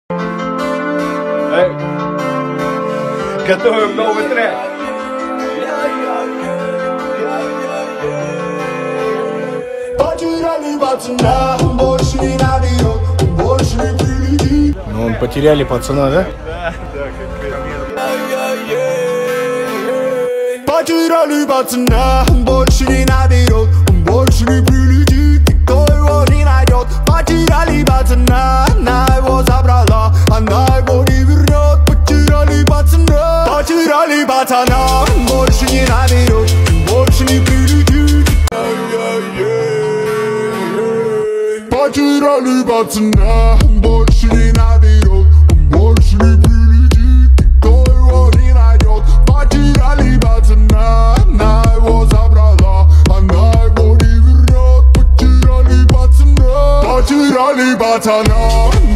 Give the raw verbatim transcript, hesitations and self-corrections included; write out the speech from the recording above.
Эй, готовим новый трек. Потеряли пацана, больше не наберет, больше не прилетит. Ну, он потеряли пацана, да? Да, да, как Потеряли пацана, больше не наберет, больше не прилетит, никто его не найдет. Потеряли пацана, она его забрала, она его не вернет. Потеряли пацана, потеряли пацана, больше не наберет, больше не прилетит. Потеряли пацана.